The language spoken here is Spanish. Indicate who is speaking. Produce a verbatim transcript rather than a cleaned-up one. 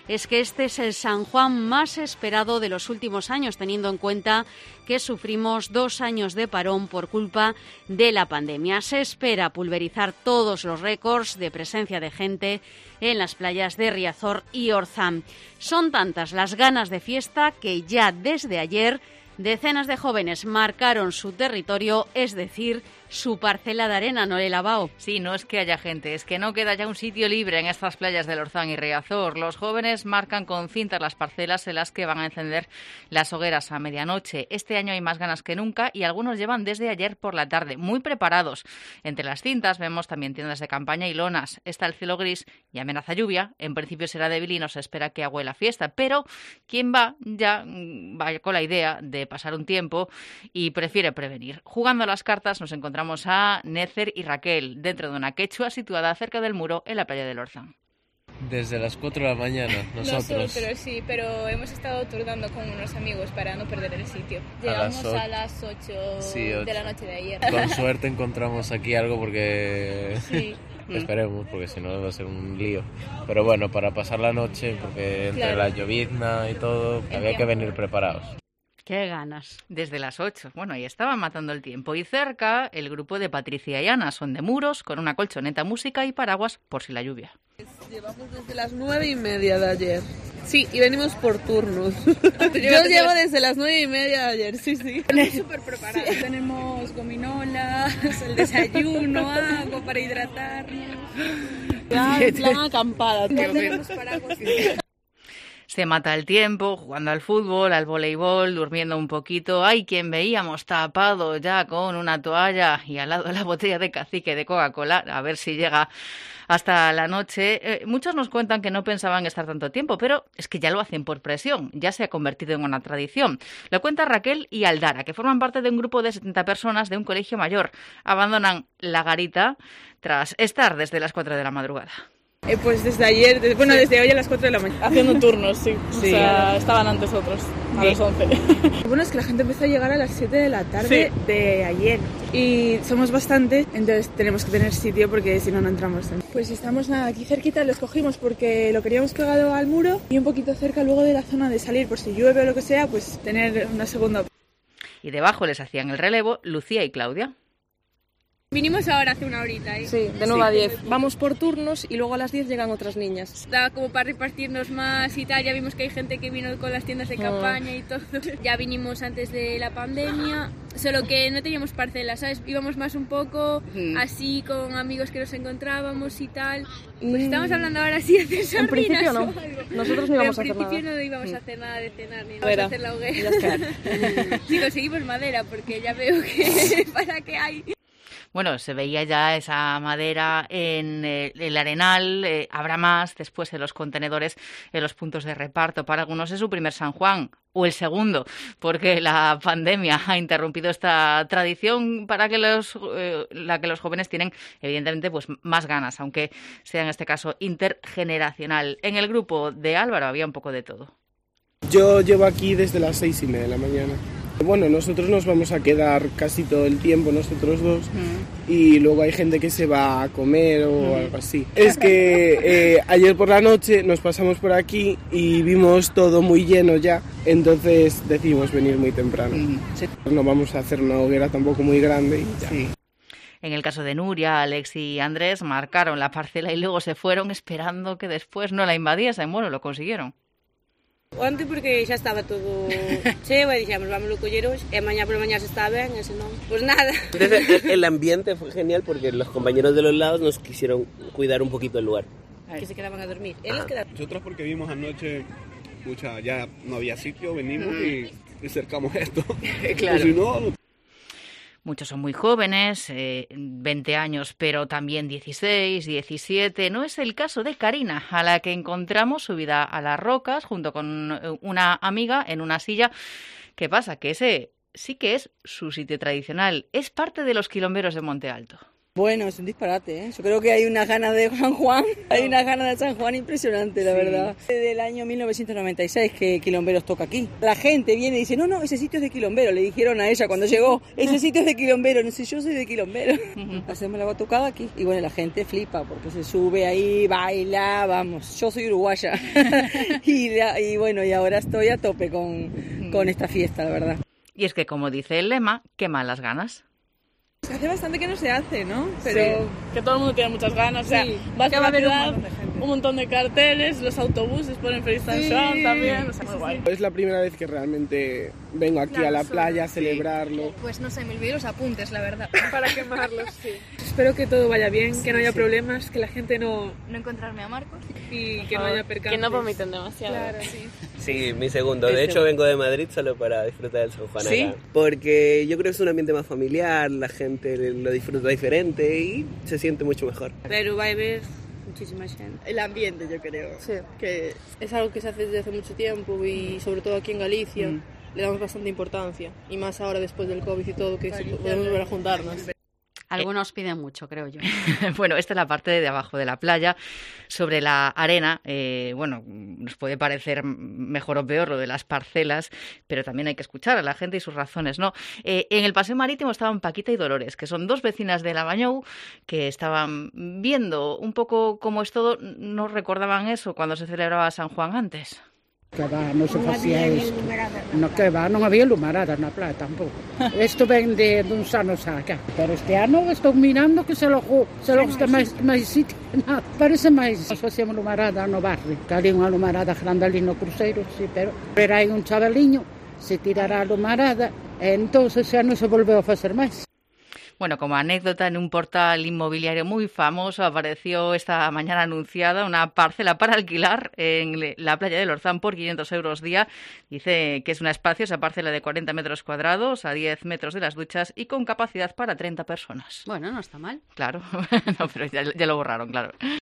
Speaker 1: es que este es el San Juan más esperado de los últimos años, teniendo en cuenta que sufrimos dos años de parón por culpa de la pandemia. Se espera pulverizar todos los récords de presencia de gente en las playas de Riazor y Orzán. Son tantas las ganas de fiesta que ya desde ayer decenas de jóvenes marcaron su territorio, es decir, su parcela de arena, Noelia Bao.
Speaker 2: Sí, no es que haya gente, es que no queda ya un sitio libre en estas playas del Orzán y Riazor. Los jóvenes marcan con cintas las parcelas en las que van a encender las hogueras a medianoche. Este año hay más ganas que nunca y algunos llevan desde ayer por la tarde, muy preparados. Entre las cintas vemos también tiendas de campaña y lonas. Está el cielo gris y amenaza lluvia. En principio será débil y no se espera que agüe la fiesta, pero quien va ya va con la idea de pasar un tiempo y prefiere prevenir. Jugando a las cartas nos encontramos a Nécer y Raquel dentro de una quechua situada cerca del muro en la playa del Orzán.
Speaker 3: Desde las cuatro de la mañana, nosotros.
Speaker 4: Nosotros sí, pero hemos estado turnando con unos amigos para no perder el sitio. Llegamos a las ocho sí, de la noche de ayer.
Speaker 3: Con suerte encontramos aquí algo porque...
Speaker 4: Sí.
Speaker 3: Esperemos, porque si no va a ser un lío. Pero bueno, para pasar la noche, porque entre claro. la llovizna y todo, el había tiempo. que venir preparados.
Speaker 1: ¡Qué ganas!
Speaker 2: Desde las ocho. Bueno, y estaban matando el tiempo. Y cerca, el grupo de Patricia y Ana son de muros, con una colchoneta, música y paraguas por si la lluvia.
Speaker 5: Llevamos desde las nueve y media de ayer. Sí, y venimos por turnos. Yo llevo desde las nueve y media de ayer, sí, sí.
Speaker 4: Estamos súper preparados. Sí. Tenemos gominolas, el desayuno, agua para hidratarnos.
Speaker 5: Ya, plan acampada.
Speaker 4: Tenemos paraguas.
Speaker 2: Se mata el tiempo jugando al fútbol, al voleibol, durmiendo un poquito. Hay quien veíamos tapado ya con una toalla y al lado la botella de cacique de Coca-Cola, a ver si llega hasta la noche. Eh, muchos nos cuentan que no pensaban estar tanto tiempo, pero es que ya lo hacen por presión, ya se ha convertido en una tradición. Lo cuenta Raquel y Aldara, que forman parte de un grupo de setenta personas de un colegio mayor. Abandonan la garita tras estar desde las cuatro de la madrugada.
Speaker 5: Eh, pues desde ayer, desde, bueno, sí. desde hoy a las cuatro de la mañana.
Speaker 6: Haciendo turnos, sí.
Speaker 5: sí.
Speaker 6: O sea, estaban antes otros, a las once.
Speaker 5: Bueno, es que la gente empezó a llegar a las siete de la tarde sí. de ayer. Y somos bastante, entonces tenemos que tener sitio porque si no, no entramos. Pues estamos nada, aquí cerquita, lo escogimos porque lo queríamos pegado al muro y un poquito cerca luego de la zona de salir, por si llueve o lo que sea, pues tener una segunda.
Speaker 2: Y debajo les hacían el relevo Lucía y Claudia.
Speaker 4: Vinimos ahora hace una horita, ¿eh?
Speaker 6: Sí, de nueve sí. a diez. Vamos por turnos y luego a las diez llegan otras niñas.
Speaker 4: Da como para repartirnos más y tal. Ya vimos que hay gente que vino con las tiendas de campaña oh. y todo. Ya vinimos antes de la pandemia, solo que no teníamos parcelas, ¿sabes? Íbamos más un poco mm. así con amigos que nos encontrábamos y tal. Pues mm. estamos hablando ahora sí de sardinas.
Speaker 6: En principio no. Nosotros no íbamos a hacer nada.
Speaker 4: En principio no íbamos a hacer nada de cenar ni íbamos a hacer la hoguera. Sí, conseguimos madera porque ya veo que para qué hay.
Speaker 2: Bueno, se veía ya esa madera en eh, el arenal, eh, habrá más después en los contenedores, en los puntos de reparto. Para algunos es su primer San Juan o el segundo, porque la pandemia ha interrumpido esta tradición para que los, eh, la que los jóvenes tienen, evidentemente, pues más ganas, aunque sea en este caso intergeneracional. En el grupo de Álvaro había un poco de todo.
Speaker 7: Yo llevo aquí desde las seis y media de la mañana. Bueno, nosotros nos vamos a quedar casi todo el tiempo, nosotros dos, mm. y luego hay gente que se va a comer o mm. algo así. Es que eh, ayer por la noche nos pasamos por aquí y vimos todo muy lleno ya, entonces decidimos venir muy temprano. Mm. Sí. No vamos a hacer una hoguera tampoco muy grande y ya. Sí.
Speaker 2: En el caso de Nuria, Alex y Andrés marcaron la parcela y luego se fueron esperando que después no la invadiesen. Bueno, lo consiguieron.
Speaker 8: Onte porque xa estaba todo cheo e dixemos, vamos a coller hoxe, e mañá por mañá se está ben, e senón, pues nada.
Speaker 9: Entonces, el ambiente fue genial porque los compañeros de los lados nos quisieron cuidar un poquito el lugar.
Speaker 8: Que se quedaban a dormir. Ellos quedaban.
Speaker 10: Nosotros porque vimos anoche, mucha, ya no había sitio, venimos mm. y, y cercamos esto.
Speaker 2: Claro.
Speaker 10: Si no,
Speaker 2: Muchos son muy jóvenes, eh, veinte años, pero también dieciséis, diecisiete. No es el caso de Karina, a la que encontramos subida a las rocas junto con una amiga en una silla. ¿Qué pasa? Que ese sí que es su sitio tradicional. Es parte de los quilomberos de Monte Alto.
Speaker 11: Bueno, es un disparate, ¿eh? Yo creo que hay una gana de San Juan, hay una gana de San Juan impresionante, la sí. verdad. Desde el año mil novecientos noventa y seis que Quilomberos toca aquí. La gente viene y dice, no, no, ese sitio es de Quilombero. Le dijeron a ella cuando llegó, ese sitio es de Quilombero. No sé, yo soy de Quilombero. Hacemos la batucada aquí. Y bueno, la gente flipa porque se sube ahí, baila, vamos. Yo soy uruguaya. y, la, y bueno, y ahora estoy a tope con, con esta fiesta, la verdad.
Speaker 2: Y es que, como dice el lema, quema las ganas.
Speaker 5: Hace bastante que no se hace, ¿no? Pero
Speaker 6: sí, que todo el mundo tiene muchas ganas. Sí, o sea, vas a la ciudad, un, un montón de carteles, los autobuses ponen Feliz San Juan sí. también. O sea, muy guay.
Speaker 7: Es la primera vez que realmente vengo aquí claro, a la playa a celebrarlo.
Speaker 12: Pues no sé, me olvidé los apuntes, la verdad.
Speaker 5: Para quemarlos, sí. Espero que todo vaya bien, sí, que no haya sí. problemas, que la gente no...
Speaker 12: No encontrarme a Marcos.
Speaker 5: Y que no haya percances.
Speaker 6: Que no vomiten demasiado.
Speaker 5: Claro, sí.
Speaker 9: Sí, mi segundo. De hecho, vengo de Madrid solo para disfrutar del San Juan
Speaker 11: ¿Sí?
Speaker 9: acá. Porque yo creo que es un ambiente más familiar, la gente lo disfruta diferente y se siente mucho mejor.
Speaker 8: Pero va a haber muchísima gente.
Speaker 6: El ambiente, yo creo.
Speaker 13: Sí. Que es algo que se hace desde hace mucho tiempo y sobre todo aquí en Galicia mm. le damos bastante importancia. Y más ahora después del COVID y todo, que podemos volver a juntarnos.
Speaker 1: Algunos piden mucho, creo yo.
Speaker 2: Bueno, esta es la parte de abajo de la playa. Sobre la arena, eh, bueno, nos puede parecer mejor o peor lo de las parcelas, pero también hay que escuchar a la gente y sus razones, ¿no? Eh, en el paseo marítimo estaban Paquita y Dolores, que son dos vecinas de Lavañou que estaban viendo un poco cómo es todo. ¿No recordaban eso cuando se celebraba San Juan antes?
Speaker 14: Que va, non se facía isto. No, que va, non había lumarada na playa tampouco. Isto ven de duns anos acá. Pero este ano estou mirando que se logo, se logo está máis, máis sitio. Nada, parece máis. Nos facíamos lumarada no barrio. Que ali unha lumarada grande ali no cruceiro, sí, pero pero hai un chavaliño, se tirará a lumarada, e entón ese ano se volveu a facer máis.
Speaker 2: Bueno, como anécdota, en un portal inmobiliario muy famoso apareció esta mañana anunciada una parcela para alquilar en la playa de Lorzán por quinientos euros día. Dice que es un espacio, esa parcela de cuarenta metros cuadrados, a diez metros de las duchas y con capacidad para treinta personas.
Speaker 1: Bueno, no está mal.
Speaker 2: Claro, no, pero ya, ya lo borraron, claro.